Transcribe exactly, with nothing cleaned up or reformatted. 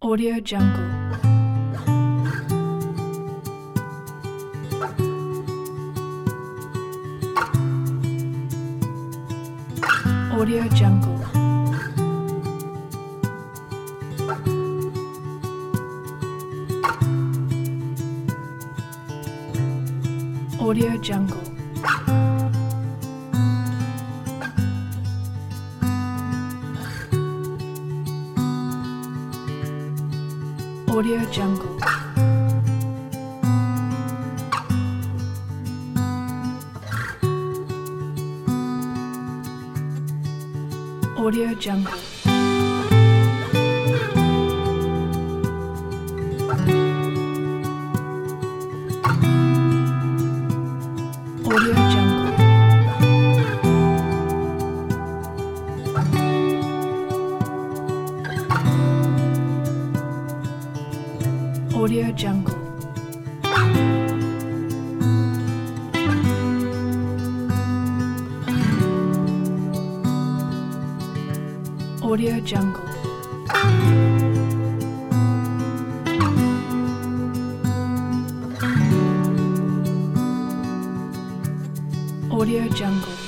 Audio Jungle. Audio Jungle. Audio Jungle. Audio Jungle. Audio Jungle. Audio Jungle. Audio Jungle. Audio Jungle. Audio Jungle.